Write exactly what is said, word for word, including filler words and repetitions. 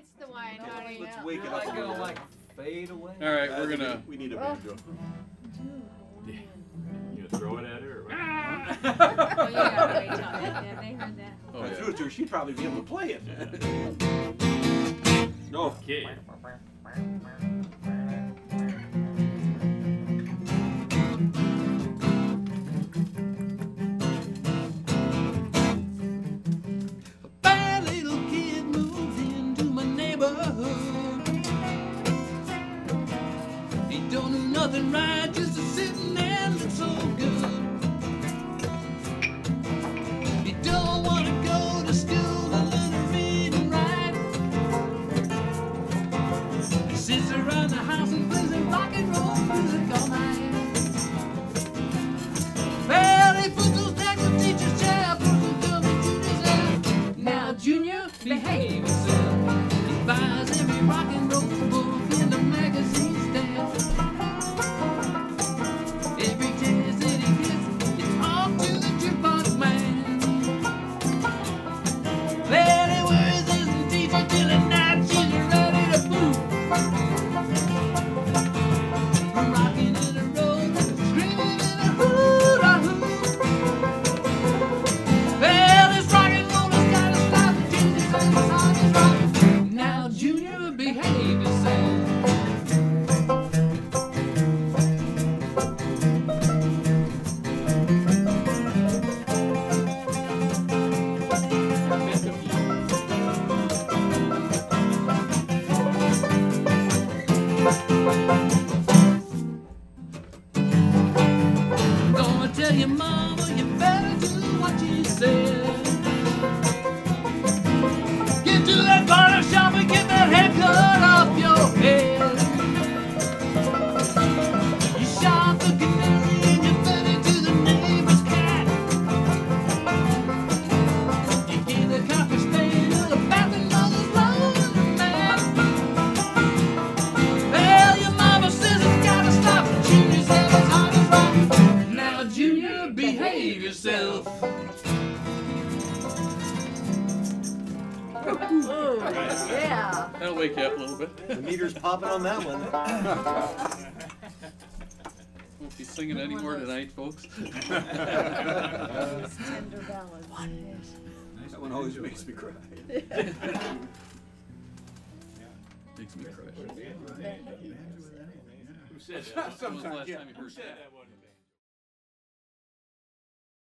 It's the wine, honey. Let's wake it You're up. like a gonna little like fade away. All right, bit. we're I think gonna. We need a banjo. You gonna throw it at her? Or what? Oh, you gotta wait till yeah, they heard that. Oh, If I yeah. threw it to her, she'd probably be able to play it. No. Okay. Bad little kid moves into my neighborhood. He don't do nothing right, just a sitting there look so good. He don't wanna go to school to learn to read and write. He sits around the house and plays a rock and roll music all night. Well, he puts those tax of teacher's chair, puts them coming to his head. Now, Junior, behave yourself. He buys every rock and roll book in the magazine stand. Every chance that he gets, it's off to the jukebox man. Well, he worries his teacher till the night she's ready to move. Rocking in the road, screaming in a hoo-da-hoo. Well, this rock and roll has gotta stop. Jesus and his heart is rocking. Now, Junior, behave yourself. Gonna tell your mama you better do what you said. Get to that barber shop and get that haircut off your head. You shot the canary and you fed it to the neighbor's cat. You gave the coffee stain to the bathroom mother's laundromat. Well, your mama says it's gotta stop. Junior says his heart is rocking. Now, Junior, behave yourself. Yeah. That'll wake you up a little bit. The meter's popping on that one. Won't be singing anymore tonight, folks. Those tender ballads. That one always makes me cry. Makes me cry. Who said that? When was the last yeah. time you Who heard said that? that was?